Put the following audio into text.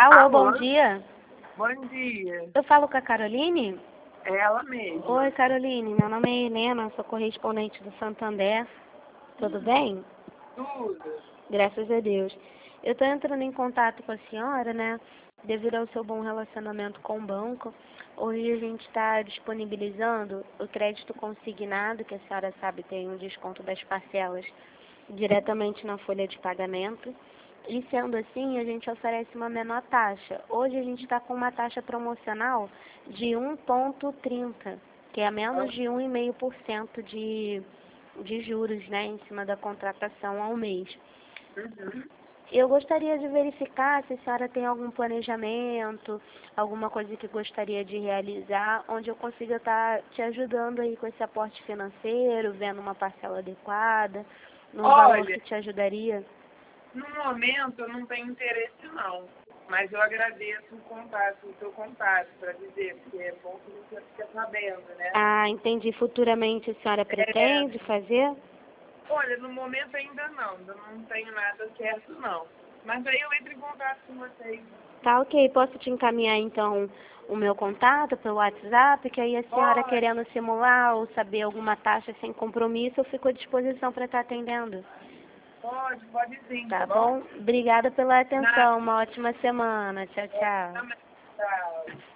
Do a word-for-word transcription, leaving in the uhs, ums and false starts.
Alô, bom Alô? dia. Bom dia. Eu falo com a Caroline? É ela mesma. Oi, Caroline. Meu nome é Helena, sou correspondente do Santander. Tudo bem? Tudo. Graças a Deus. Eu estou entrando em contato com a senhora, né? Devido ao seu bom relacionamento com o banco. Hoje a gente está disponibilizando o crédito consignado, que a senhora sabe tem um desconto das parcelas diretamente na folha de pagamento. E sendo assim, a gente oferece uma menor taxa. Hoje a gente está com uma taxa promocional de um vírgula trinta, que é menos de um vírgula cinco por cento de, de juros, né, em cima da contratação ao mês. Uhum. Eu gostaria de verificar se a senhora tem algum planejamento, alguma coisa que gostaria de realizar, onde eu consiga estar te ajudando aí com esse aporte financeiro, vendo uma parcela adequada, num valor Olha, que te ajudaria. no momento eu não tenho interesse não, mas eu agradeço o contato, o seu contato, para dizer, porque é bom que você fique sabendo, né? Ah, entendi. Futuramente a senhora É, pretende fazer? olha, no momento ainda não, ainda não tenho nada certo não. Mas aí eu entro em contato com vocês. Tá, ok. Posso te encaminhar então o meu contato pelo WhatsApp, que aí a senhora Pode, querendo simular ou saber alguma taxa sem compromisso, eu fico à disposição para estar atendendo. pode, pode sim, tá Tá bom? bom? Obrigada pela Nada, atenção. Uma ótima semana. Tchau, tchau. também. Tchau.